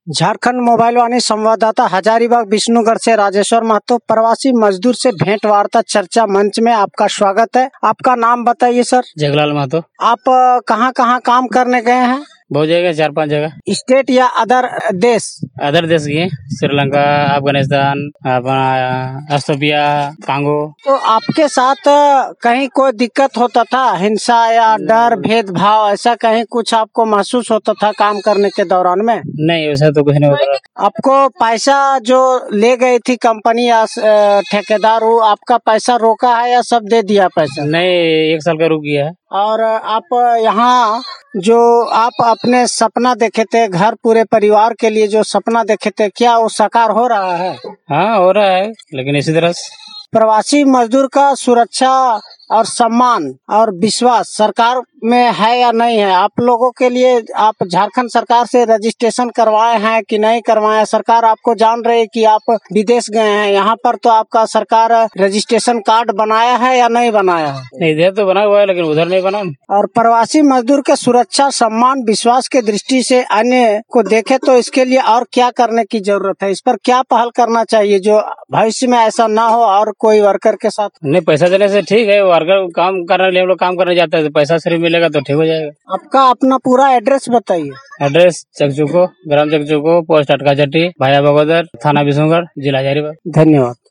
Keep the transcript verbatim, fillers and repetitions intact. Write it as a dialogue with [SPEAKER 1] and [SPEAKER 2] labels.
[SPEAKER 1] Jharkhand mobile वाणी संवाददाता हजारीबाग विष्णुगढ़ से राजेश्वर महतो प्रवासी मजदूर से भेंट वार्ता चर्चा मंच में आपका स्वागत है। आपका नाम बताइए सर।
[SPEAKER 2] जगलाल महतो।
[SPEAKER 1] आप कहाँ कहाँ काम करने गए हैं?
[SPEAKER 2] बहुत जगह, चार पांच जगह।
[SPEAKER 1] स्टेट या अदर देश?
[SPEAKER 2] अदर देश की, श्रीलंका, अफगानिस्तान, अपना एथोपिया, कांगो।
[SPEAKER 1] तो आपके साथ कहीं कोई दिक्कत होता था, हिंसा या डर भेदभाव ऐसा कहीं कुछ आपको महसूस होता था काम करने के दौरान में?
[SPEAKER 2] नहीं, वैसा तो कुछ नहीं होता।
[SPEAKER 1] आपको पैसा जो ले गई थी कंपनी या ठेकेदार, वो आपका पैसा रोका है या सब दे दिया पैसा?
[SPEAKER 2] नहीं, एक साल का रुक गया है।
[SPEAKER 1] और आप यहाँ जो आप अपने सपना देखे थे, घर पूरे परिवार के लिए जो सपना देखे थे, क्या वो साकार हो रहा है?
[SPEAKER 2] हाँ, हो रहा है, लेकिन इसी तरह
[SPEAKER 1] प्रवासी मजदूर का सुरक्षा और सम्मान और विश्वास सरकार में है या नहीं है? आप लोगों के लिए आप झारखंड सरकार से रजिस्ट्रेशन करवाए हैं कि नहीं करवाए? सरकार आपको जान रही है कि आप विदेश गए हैं, यहाँ पर तो आपका सरकार रजिस्ट्रेशन कार्ड बनाया है या नहीं बनाया है?
[SPEAKER 2] नहीं, इधर तो बना हुआ है लेकिन उधर नहीं बना।
[SPEAKER 1] और प्रवासी मजदूर के सुरक्षा, सम्मान, विश्वास के दृष्टि से अन्य को देखे तो इसके लिए और क्या करने की जरूरत है? इस पर क्या पहल करना चाहिए जो भविष्य में ऐसा ना हो और कोई वर्कर के साथ?
[SPEAKER 2] नहीं, पैसा देने से ठीक है, वर्कर काम करने लिए हम लोग काम करने जाते हैं तो पैसा सिर्फ मिलेगा तो ठीक हो जाएगा।
[SPEAKER 1] आपका अपना पूरा एड्रेस बताइए।
[SPEAKER 2] एड्रेस चकचुको, ग्राम चकचुको, पोस्ट अटका चट्टी, भाया बगोदर, थाना विष्णुगढ़, जिला हजारीबाग।
[SPEAKER 1] धन्यवाद।